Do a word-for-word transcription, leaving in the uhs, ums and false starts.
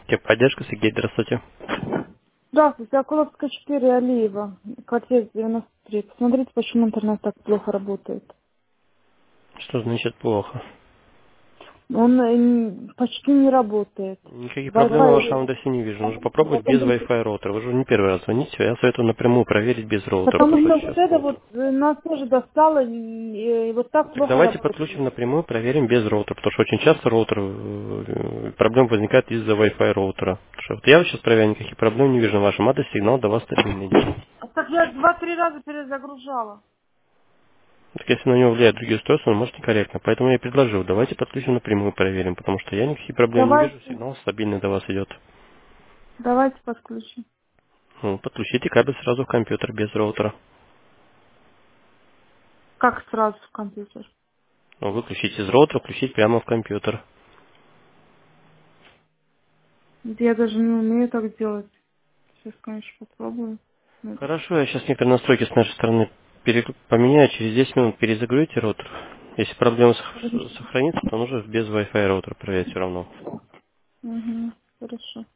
Техподдержка, Сергей, здравствуйте. Здравствуйте, Окуловская четыре, Алиева, квартира девяносто три. Посмотрите, почему интернет так плохо работает. Что значит плохо? Он э, н- почти не работает. Никаких проблем на вашем Wi-Fi, адресе не вижу. Нужно попробовать без Wi-Fi роутера. Вы же не первый раз звоните, я советую напрямую проверить без роутера, потому потому что что сейчас вот это роутер. вот э, нас тоже достало, и, и вот так Так плохо давайте работает. подключим напрямую, проверим без роутера, потому что очень часто роутер, э, проблем возникает из-за Wi-Fi роутера. Потому что вот я сейчас проверяю, никаких проблем не вижу на вашем адресе, сигнал до вас стабильно идет. А так я два-три раза перезагружала. Так если на него влияют другие устройства, он может некорректно. Поэтому я и предложил, давайте подключим напрямую, проверим, потому что я никаких проблем не вижу, Давайте, сигнал стабильно до вас идет. давайте подключим. Ну, подключите кабель сразу в компьютер без роутера. Как сразу в компьютер? Ну, выключить из роутера, включить прямо в компьютер. Я даже не умею так делать. Сейчас, конечно, попробую. Ну, Хорошо, я сейчас некоторые настройки с нашей стороны пере- поменяю, через десять минут перезагрузите роутер. Если проблема сох- Хорошо. сохранится, то нужно без Wi-Fi роутера проверять все равно. Угу, хорошо.